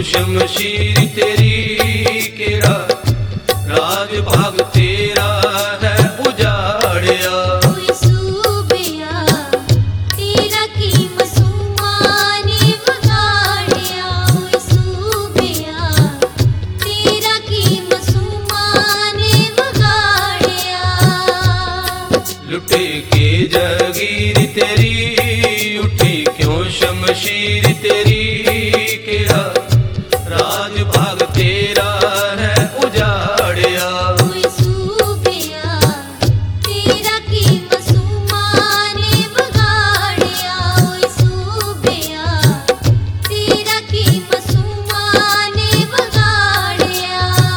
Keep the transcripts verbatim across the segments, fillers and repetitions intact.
शमशीर तेरी केरा राज भाग तेरा है उजाड़िया। कोई सूबिया तेरा की मसूमा ने बगाड़िया। कोई सूबिया तेरा की मसूमा ने बगाड़िया। लुटे के जागीर तेरी उठी क्यों शमशीर तेरी केरा राज भाग तेरा है उजाड़िया। कोई सूबिया तेरा की मसूमा ने बगाड़िया। कोई सूबिया तेरा की मसूमा ने बगाड़िया।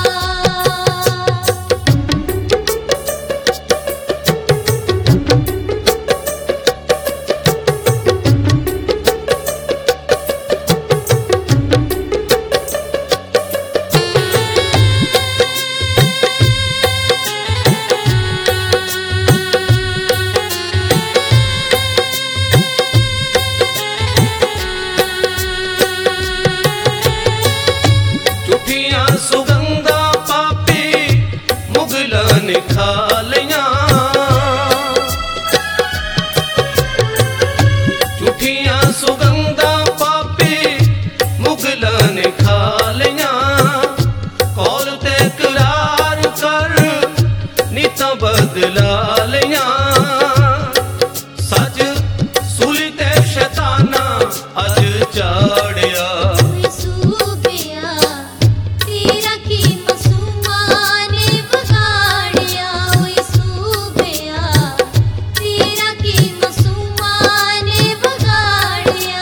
झूठियां सुगंधा पापी मुगलां ने खा लियां। झूठियां सुगंधा पापी मुगलां ने खा लियां। कौल ते करार कर नीतां बदला लियां। सच सूली ते शैताना अज चाड़िया। कोई सूबिया तेरा की मसूमा ने बगाड़िया। कोई सूबिया तेरा की मसूमा ने बगाड़िया।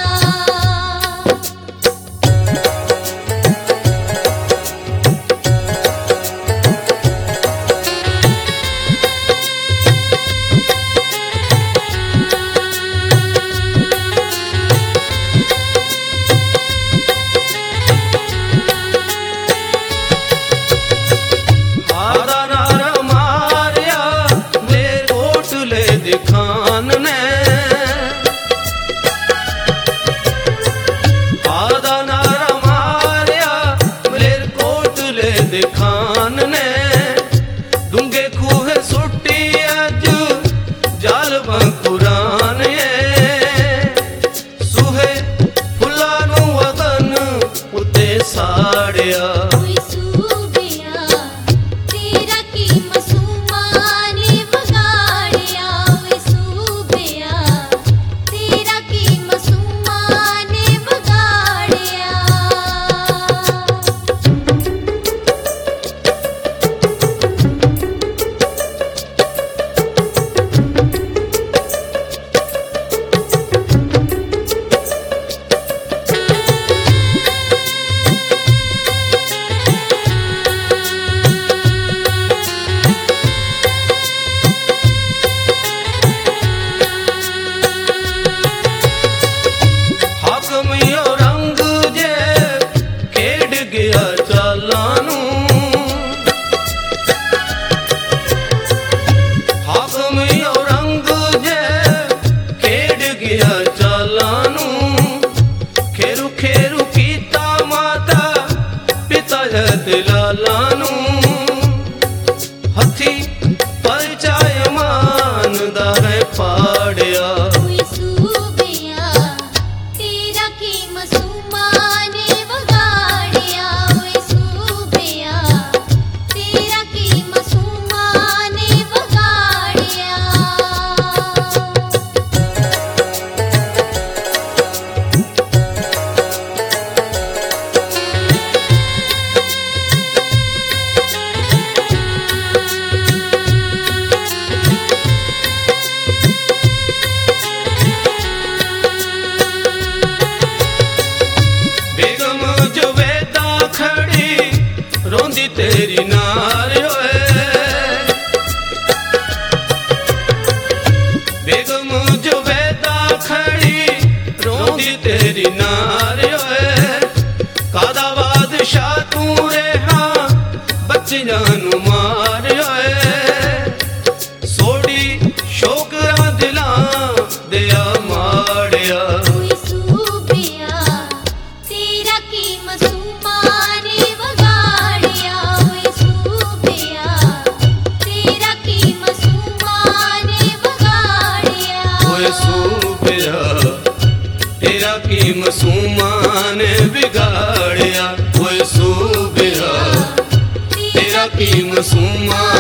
आदा नारा मारिया मेरे कोटले दिखान ने। आदा नारा मारिया मेरे कोटले दिखान ने। दूंगे खूह सुट्टी अज जाल कुरान सूहे फुल्ला नू वतन उते साड़िया। कोई सूबिया तेरा की मसूमा ने बगाड़िया। कोई सूबिया तेरा की मसूमा ने बगाड़िया। हाकम यो रंग जे खेड गया चालानू। हाकम यो रंग जे खेड गया चालानू। खेरू खेरू कीता माता पिता दिलालानू। हथी परचाय मान दा है पाड़िया। कोई सूबिया तेरा की मसूमा ने बगाड़िया। कोई सूबिया तेरा की मसूमा ने बगाड़िया। बेगम जो वेदा खड़ी रोंदी तेरी नार होए। बेगम जो वेदा खड़ी रोंदी तेरी नार होए। कादा बादशाह तू रेहा बच्चियां नू मार होए। सोड़ी शोकरां दिलां दिया माड़िया। कोई सूबिया तेरा की मसूमा ਮਾਸੂਮਾਂ ਨੇ ਵਿਗਾੜਿਆ ਓਏ ਸੂਬਿਆ ਤੇਰਾ ਕੀ ਮਾਸੂਮਾਂ